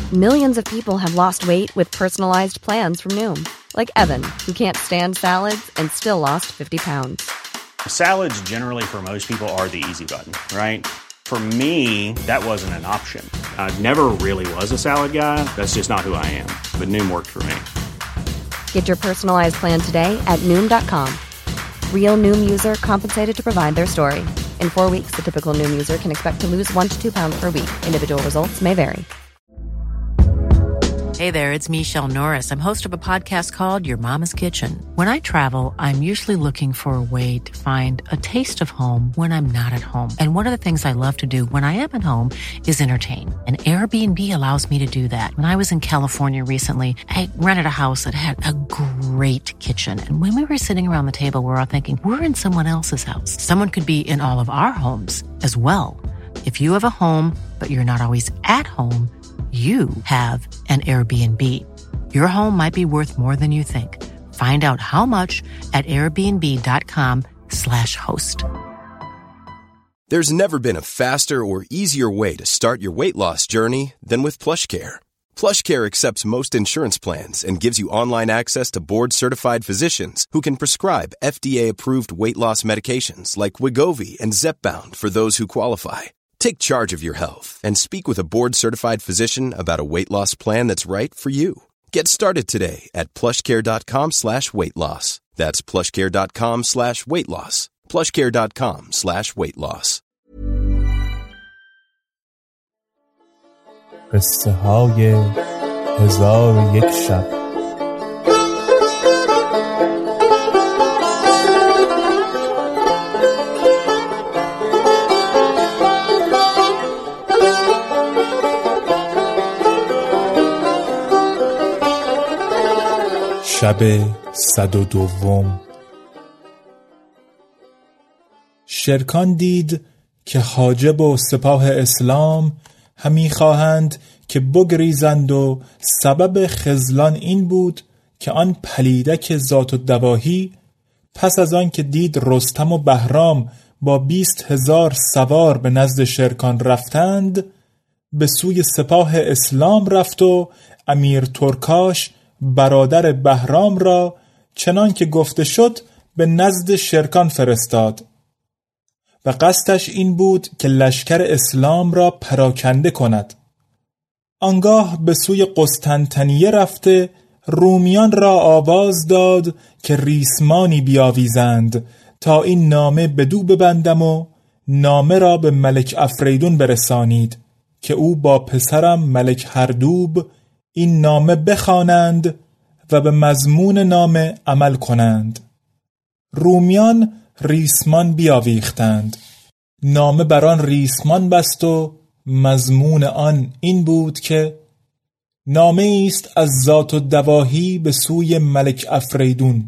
Millions of people have lost weight with personalized plans from Noom. Like Evan, who can't stand salads and still lost 50 pounds. Salads generally for most people are the easy button, right? For me, that wasn't an option. I never really was a salad guy. That's just not who I am. But Noom worked for me. Get your personalized plan today at Noom.com. Real Noom user compensated to provide their story. In 4 weeks, the typical Noom user can expect to lose 1 to 2 pounds per week. Individual results may vary. Hey there, it's Michelle Norris. I'm host of a podcast called Your Mama's Kitchen. When I travel, I'm usually looking for a way to find a taste of home when I'm not at home. And one of the things I love to do when I am at home is entertain. And Airbnb allows me to do that. When I was in California recently, I rented a house that had a great kitchen. And when we were sitting around the table, we're all thinking, we're in someone else's house. Someone could be in all of our homes as well. If you have a home, but you're not always at home, you have an Airbnb. Your home might be worth more than you think. Find out how much at airbnb.com/host. There's never been a faster or easier way to start your weight loss journey than with PlushCare. PlushCare accepts most insurance plans and gives you online access to board-certified physicians who can prescribe FDA-approved weight loss medications like Wegovy and Zepbound for those who qualify. Take charge of your health and speak with a board-certified physician about a weight loss plan that's right for you. Get started today at plushcare.com/weightloss. That's plushcare.com/weightloss. plushcare.com/weightloss. قصه های 1001 شب. شب 102. شرکان دید که حاجب و سپاه اسلام همی خواهند که بگریزند و سبب خذلان این بود که آن پلیدک ذات الدواهی پس از آن که دید رستم و بهرام با 20,000 سوار به نزد شرکان رفتند، به سوی سپاه اسلام رفت و امیر ترکاش برادر بهرام را چنان که گفته شد به نزد شرکان فرستاد و قصدش این بود که لشکر اسلام را پراکنده کند. آنگاه به سوی قسطنطنیه رفته رومیان را آواز داد که ریسمانی بیاویزند تا این نامه بدو ببندم و نامه را به ملک افریدون برسانید که او با پسرم ملک هردوب این نامه بخوانند و به مضمون نامه عمل کنند. رومیان ریسمان بیاویختند. نامه بر آن ریسمان بست و مضمون آن این بود که نامه است از ذات الدواهی به سوی ملک افریدون.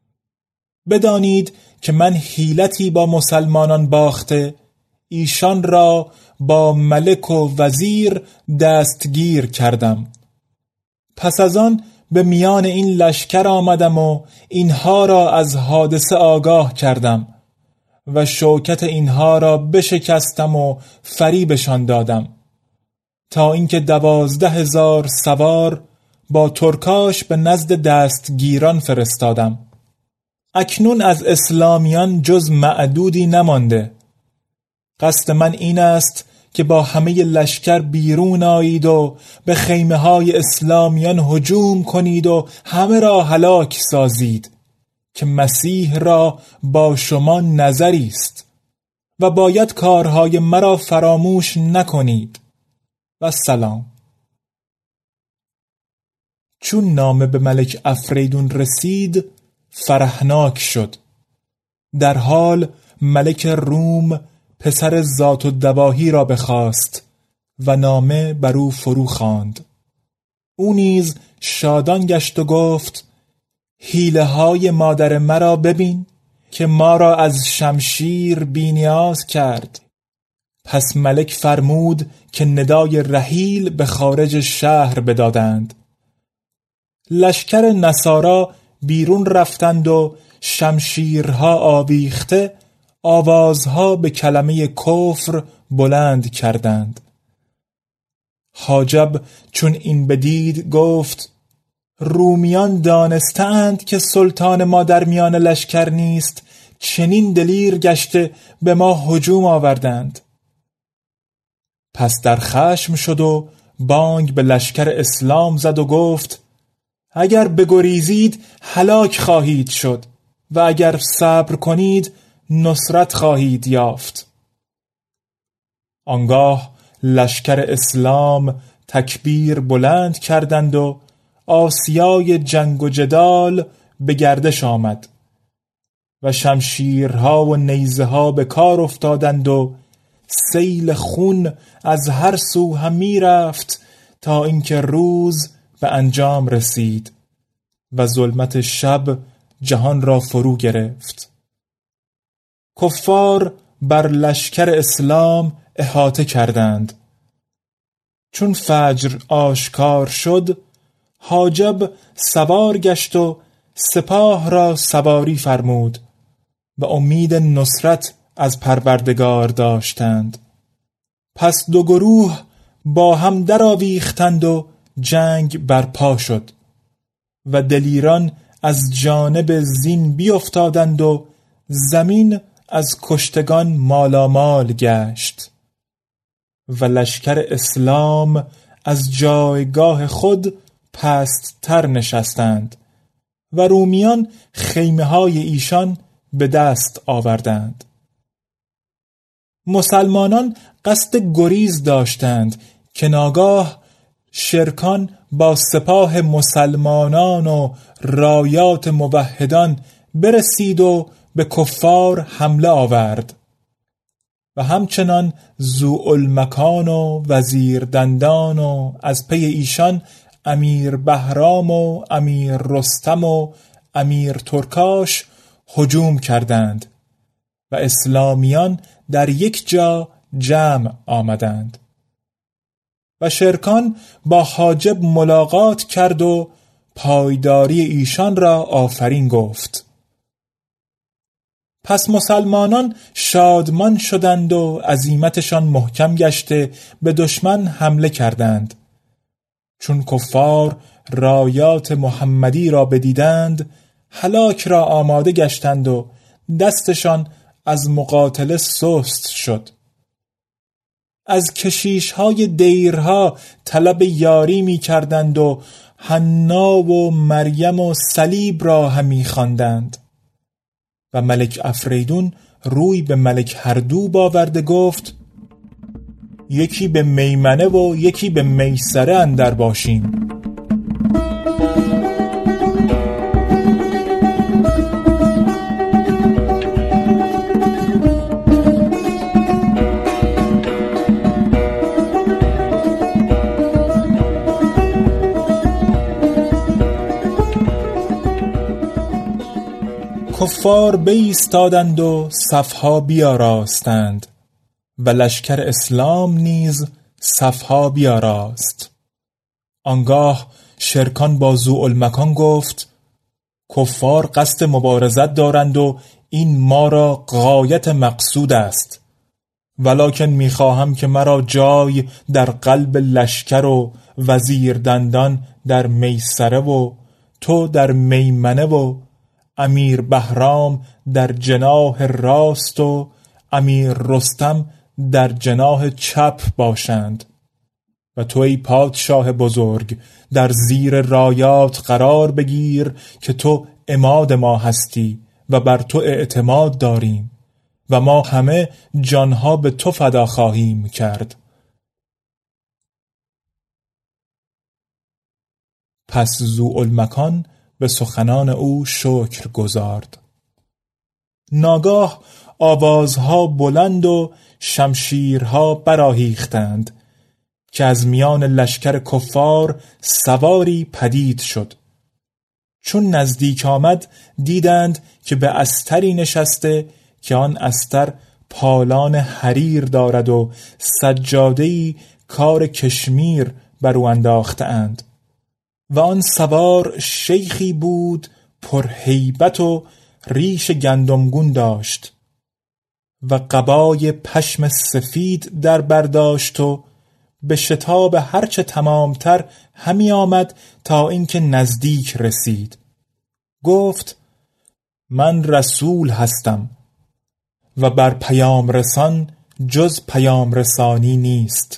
بدانید که من حیلتی با مسلمانان باخته ایشان را با ملک و وزیر دستگیر کردم. پس از آن به میان این لشکر آمدم و اینها را از حادثه آگاه کردم و شوکت اینها را بشکستم و فریبشان دادم تا اینکه 12,000 سوار با ترکاش به نزد دستگیران فرستادم. اکنون از اسلامیان جز معدودی نمانده. قصد من این است که با همه لشکر بیرون آیید و به خیمه های اسلامیان هجوم کنید و همه را هلاک سازید که مسیح را با شما نظری است و باید کارهای مرا فراموش نکنید و سلام. چون نامه به ملک افریدون رسید فرحناک شد. در حال ملک روم پسر ذات الدواهی را بخواست و نامه بر او فرو خواند. او نیز شادان گشت و گفت حیله های مادر مرا ببین که ما را از شمشیر بی‌نیاز کرد. پس ملک فرمود که ندای رحیل به خارج شهر بدادند. لشکر نصارا بیرون رفتند و شمشیرها آویخته آوازها به کلمه کفر بلند کردند. حاجب چون این بدید گفت رومیان دانستند که سلطان ما در میان لشکر نیست، چنین دلیر گشته به ما هجوم آوردند. پس در خشم شد و بانگ به لشکر اسلام زد و گفت اگر بگریزید هلاک خواهید شد و اگر صبر کنید نصرت خواهید یافت. آنگاه لشکر اسلام تکبیر بلند کردند و آسیای جنگ و جدال به گردش آمد و شمشیرها و نیزه ها به کار افتادند و سیل خون از هر سو همی رفت تا اینکه روز به انجام رسید و ظلمت شب جهان را فرو گرفت. کفار بر لشکر اسلام احاطه کردند. چون فجر آشکار شد حاجب سوار گشت و سپاه را سواری فرمود و امید نصرت از پروردگار داشتند. پس دو گروه با هم درآویختند و جنگ برپا شد و دلیران از جانب زین بیافتادند و زمین از کشتگان مالامال گشت و لشکر اسلام از جایگاه خود پست تر نشستند و رومیان خیمه های ایشان به دست آوردند. مسلمانان قصد گریز داشتند که ناگاه شرکان با سپاه مسلمانان و رایات موحدان برسید و به کفار حمله آورد و همچنان ذوالمکان و وزیر دندان و از پی ایشان امیر بهرام و امیر رستم و امیر ترکاش هجوم کردند و اسلامیان در یک جا جمع آمدند و شرکان با حاجب ملاقات کرد و پایداری ایشان را آفرین گفت. پس مسلمانان شادمان شدند و عزیمتشان محکم گشته به دشمن حمله کردند. چون کفار رایات محمدی را بدیدند هلاک را آماده گشتند و دستشان از مقاتله سست شد. از کشیش‌های دیرها طلب یاری می کردند و حنا و مریم و صلیب را همی خواندند و ملک افریدون روی به ملک هردوب آورده گفت یکی به میمنه و یکی به میسره اندر باشیم. کفار بایستادند و صفها بیاراستند و لشکر اسلام نیز صفها بیاراست. آنگاه شرکان با ذوالمکان گفت کفار قصد مبارزت دارند و این ما را غایت مقصود است، ولکن میخواهم که مرا جای در قلب لشکر و وزیر دندان در میسره و تو در میمنه و امیر بهرام در جناح راست و امیر رستم در جناح چپ باشند و تو ای پادشاه بزرگ در زیر رایات قرار بگیر که تو عماد ما هستی و بر تو اعتماد داریم و ما همه جانها به تو فدا خواهیم کرد. پس ذوالمکان به سخنان او شکر گزارد. ناگاه آوازها بلند و شمشیرها برآهیختند که از میان لشکر کفار سواری پدید شد. چون نزدیک آمد دیدند که به استری نشسته که آن استر پالان حریر دارد و سجاده‌ای کار کشمیر بر او انداخته‌اند و آن سوار شیخی بود پرهیبت و ریش گندمگون داشت و قبای پشم سفید در برداشت و به شتاب هرچه تمامتر همی آمد تا اینکه نزدیک رسید. گفت من رسول هستم و بر پیام رسان جز پیام رسانی نیست.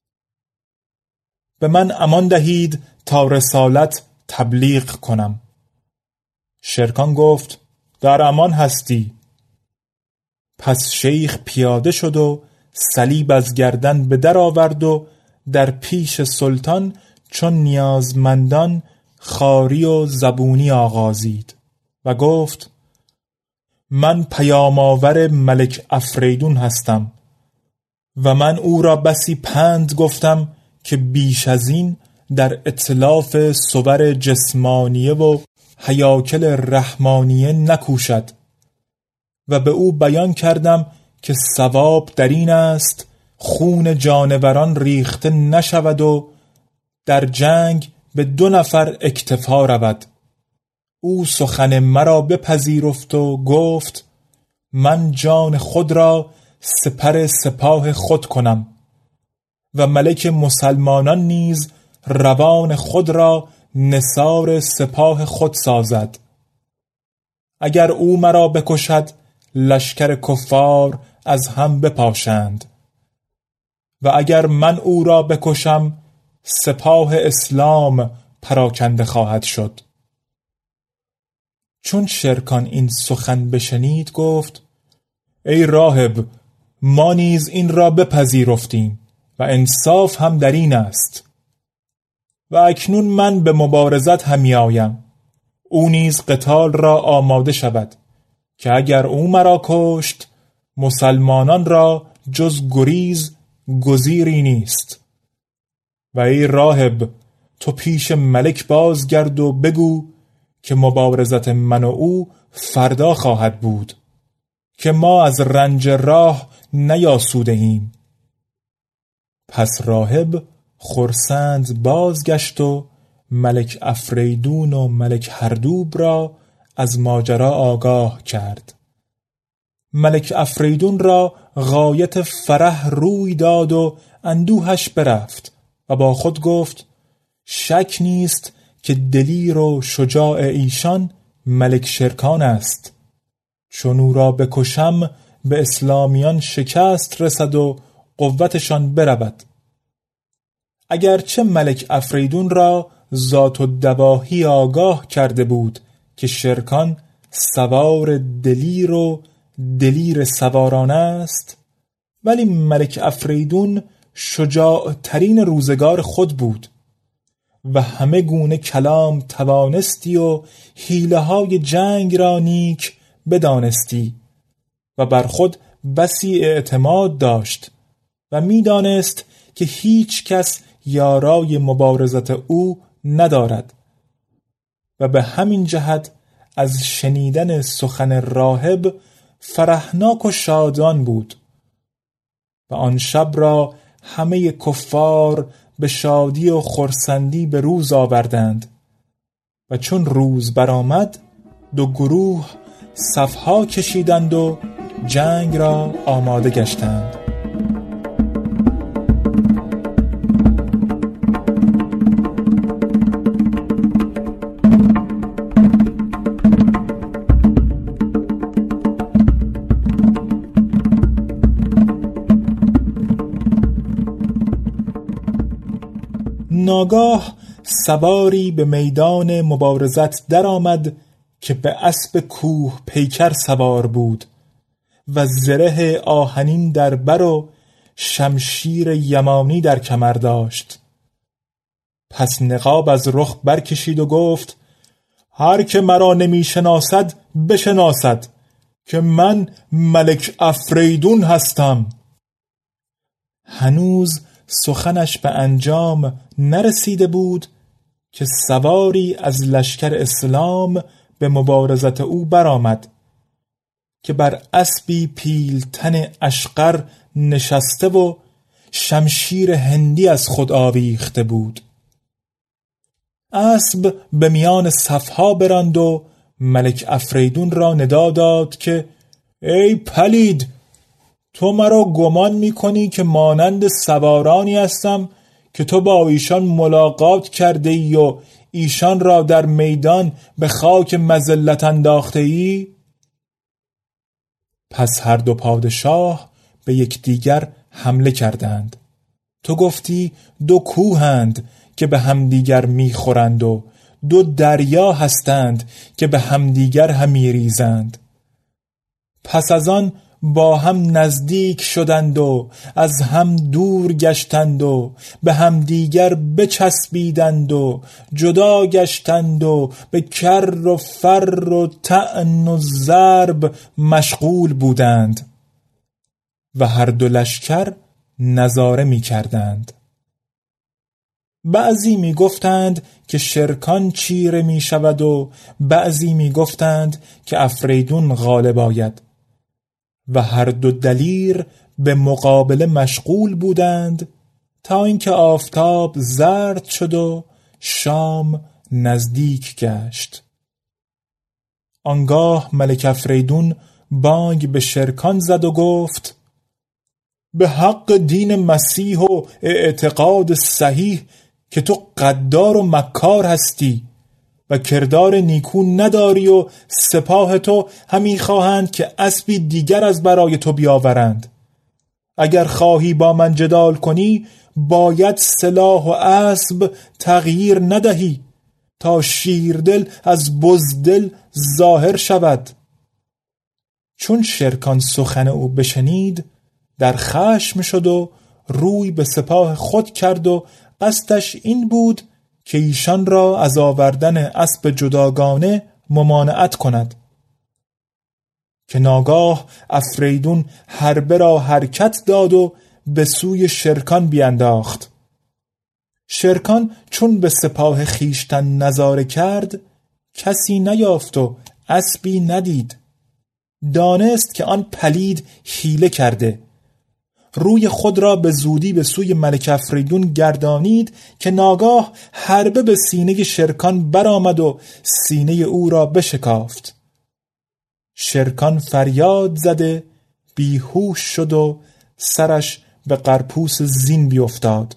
به من امان دهید تا رسالت تبلیغ کنم. شرکان گفت در امان هستی. پس شیخ پیاده شد و صلیب از گردن به در آورد و در پیش سلطان چون نیازمندان خواری و زبونی آغازید و گفت من پیام آور ملک افریدون هستم و من او را بسی پند گفتم که بیش از این در اتلاف صور جسمانیه و هیاکل رحمانیه نکوشد و به او بیان کردم که ثواب در این است خون جانوران ریخته نشود و در جنگ به 2 نفر اکتفا رود. او سخن مرا بپذیرفت و گفت من جان خود را سپر سپاه خود کنم و ملک مسلمانان نیز روان خود را نثار سپاه خود سازد. اگر او مرا بکشد لشکر کفار از هم بپاشند و اگر من او را بکشم سپاه اسلام پراکنده خواهد شد. چون شرکان این سخن بشنید گفت ای راهب ما نیز این را بپذیرفتیم و انصاف هم در این است و اکنون من به مبارزت همی آیم. او نیز قتال را آماده شود که اگر او مرا کشت مسلمانان را جز گریز گزیری نیست. و ای راهب تو پیش ملک بازگرد و بگو که مبارزت من و او فردا خواهد بود که ما از رنج راه نیاسوده ایم. پس راهب خرسند بازگشت و ملک افریدون و ملک هردوب را از ماجرا آگاه کرد. ملک افریدون را غایت فرح روی داد و اندوهش برفت و با خود گفت شک نیست که دلیر و شجاع ایشان ملک شرکان است. چون او را بکشم به اسلامیان شکست رسد و قوتشان برود. اگرچه ملک افریدون را ذات الدواهی آگاه کرده بود که شرکان سوار دلیر و دلیر سواران است، ولی ملک افریدون شجاع ترین روزگار خود بود و همه گونه کلام توانستی و حیله های جنگ را نیک بدانستی و بر خود بسی اعتماد داشت و میدانست که هیچ کس یارای مبارزت او ندارد و به همین جهت از شنیدن سخن راهب فرحناک و شادان بود. و آن شب را همه کفار به شادی و خرسندی به روز آوردند و چون روز برآمد 2 گروه صفها کشیدند و جنگ را آماده گشتند. ناگاه سواری به میدان مبارزت در آمد که به اسب کوه پیکر سوار بود و زره آهنین در بر و شمشیر یمانی در کمر داشت. پس نقاب از رخ برکشید و گفت هر که مرا نمی شناسد بشناسد که من ملک افریدون هستم. هنوز سخنش به انجام نرسیده بود که سواری از لشکر اسلام به مبارزت او برآمد که بر اسبی پیلتن اشقر نشسته و شمشیر هندی از خود آویخته بود. اسب به میان صفها براند و ملک افریدون را ندا داد که ای پلید تو مرا گمان میکنی که مانند سوارانی هستم که تو با ایشان ملاقات کرده ای و ایشان را در میدان به خاک مذلت انداخته ای؟ پس هر دو پادشاه به یکدیگر حمله کردند. تو گفتی دو کوهند که به همدیگر میخورند و دو دریا هستند که به همدیگر همی ریزند. پس از آن با هم نزدیک شدند و از هم دور گشتند و به همدیگر بچسبیدند و جدا گشتند و به کر و فر و طعن و ضرب مشغول بودند و هر دو لشکر نظاره می کردند. بعضی می گفتند که شرکان چیره می شود و بعضی می گفتند که افریدون غالب آید و هر دو دلیر به مقابله مشغول بودند تا اینکه آفتاب زرد شد و شام نزدیک گشت. آنگاه ملک افریدون بانگ به شرکان زد و گفت به حق دین مسیح و اعتقاد صحیح که تو غدار و مکار هستی و کردار نیکو نداری و سپاه تو همی خواهند که اسبی دیگر از برای تو بیاورند. اگر خواهی با من جدال کنی باید سلاح و اسب تغییر ندهی تا شیردل از بزدل ظاهر شود. چون شرکان سخن او بشنید در خشم شد و روی به سپاه خود کرد و قصدش این بود که ایشان را از آوردن اسب جداگانه ممانعت کند که ناگاه افریدون حربه را حرکت داد و به سوی شرکان بینداخت. شرکان چون به سپاه خیشتن نظاره کرد کسی نیافت و اسبی ندید. دانست که آن پلید حیله کرده. روی خود را به زودی به سوی ملک افریدون گردانید که ناگاه حربه به سینه شرکان برآمد و سینه او را بشکافت. شرکان فریاد زده بیهوش شد و سرش به قرپوس زین بیفتاد.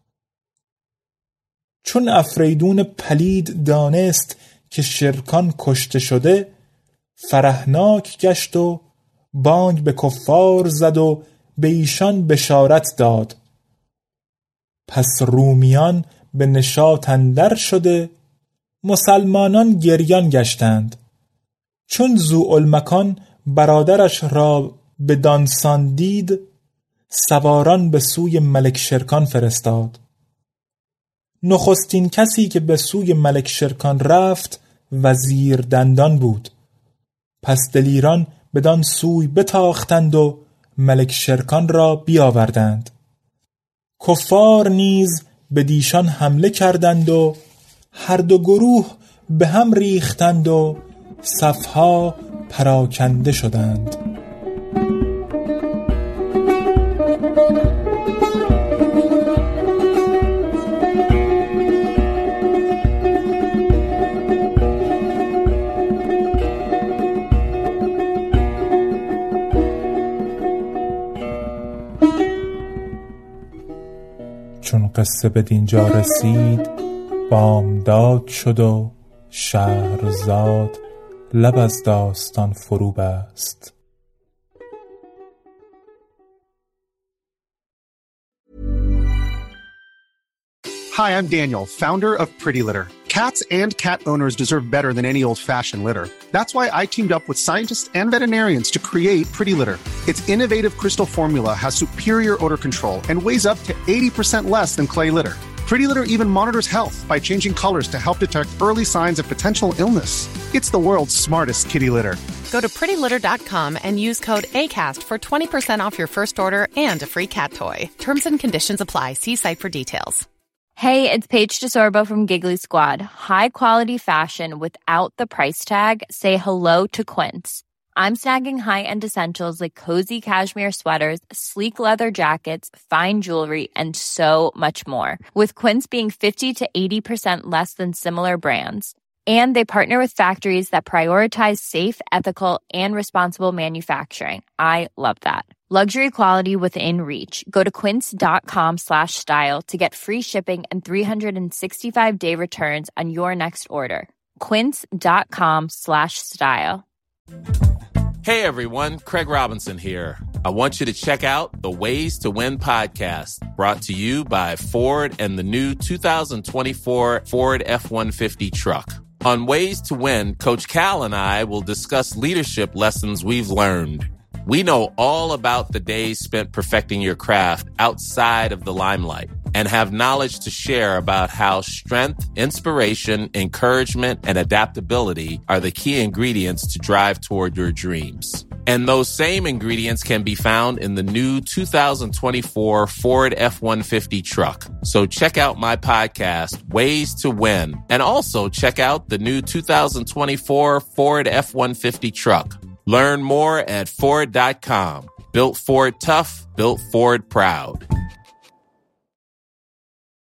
چون افریدون پلید دانست که شرکان کشته شده فرحناک گشت و بانگ به کفار زد و به ایشان بشارت داد. پس رومیان به نشاط اندر شده مسلمانان گریان گشتند. چون ذوالمکان برادرش را به دانسان دید سواران به سوی ملک شرکان فرستاد. نخستین کسی که به سوی ملک شرکان رفت وزیر دندان بود. پس دلیران بدان سوی بتاختند و ملک شرکان را بیاوردند. کفار نیز به دیشان حمله کردند و هر دو گروه به هم ریختند و صفها پراکنده شدند. چون قصه به دینجا رسید بامداد شد و شهرزاد لب از داستان فرو بست. Hi, I'm Daniel, founder of Pretty Litter. Cats and cat owners deserve better than any old-fashioned litter. That's why I teamed up with scientists and veterinarians to create Pretty Litter. Its innovative crystal formula has superior odor control and weighs up to 80% less than clay litter. Pretty Litter even monitors health by changing colors to help detect early signs of potential illness. It's the world's smartest kitty litter. Go to prettylitter.com and use code ACAST for 20% off your first order and a free cat toy. Terms and conditions apply. See site for details. Hey, it's Paige DeSorbo from Giggly Squad. High quality fashion without the price tag. Say hello to Quince. I'm snagging high-end essentials like cozy cashmere sweaters, sleek leather jackets, fine jewelry, and so much more. With Quince being 50 to 80% less than similar brands. And they partner with factories that prioritize safe, ethical, and responsible manufacturing. I love that. Luxury quality within reach. Go to quince.com/style to get free shipping and 365-day returns on your next order. Quince.com/style. Hey everyone, Craig Robinson here. I want you to check out the Ways to Win podcast, brought to you by Ford and the new 2024 Ford F-150 truck. On Ways to Win, Coach Cal and I will discuss leadership lessons we've learned. We know all about the days spent perfecting your craft outside of the limelight and have knowledge to share about how strength, inspiration, encouragement, and adaptability are the key ingredients to drive toward your dreams. And those same ingredients can be found in the new 2024 Ford F-150 truck. So check out my podcast, Ways to Win, and also check out the new 2024 Ford F-150 truck. Learn more at Ford.com. Built Ford tough, built Ford proud.